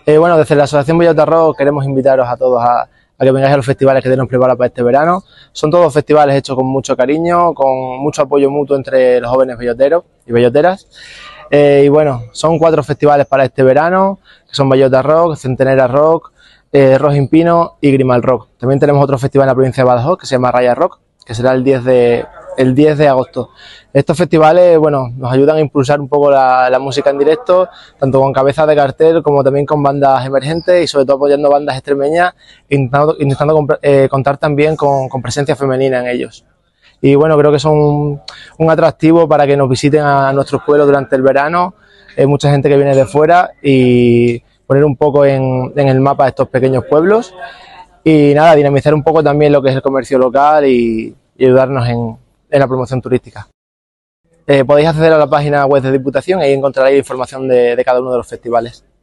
Bueno, desde la Asociación Bellota Rock queremos invitaros a todos a que vengáis a los festivales que tenemos preparados para este verano. Son todos festivales hechos con mucho cariño, con mucho apoyo mutuo entre los jóvenes belloteros y belloteras. Y bueno, son 4 festivales para este verano, que son Bellota Rock, Centenera Rock, Rojín Pino y Grimal Rock. También tenemos otro festival en la provincia de Badajoz que se llama Raya Rock, que será el 10 de agosto. Estos festivales, bueno, nos ayudan a impulsar un poco la música en directo, tanto con cabezas de cartel como también con bandas emergentes y sobre todo apoyando bandas extremeñas, intentando contar también con presencia femenina en ellos. Y bueno, creo que son un atractivo para que nos visiten a nuestros pueblos durante el verano. Hay mucha gente que viene de fuera y poner un poco en el mapa estos pequeños pueblos y nada, dinamizar un poco también lo que es el comercio local y ayudarnos en la promoción turística. Podéis acceder a la página web de Diputación y ahí encontraréis información de cada uno de los festivales.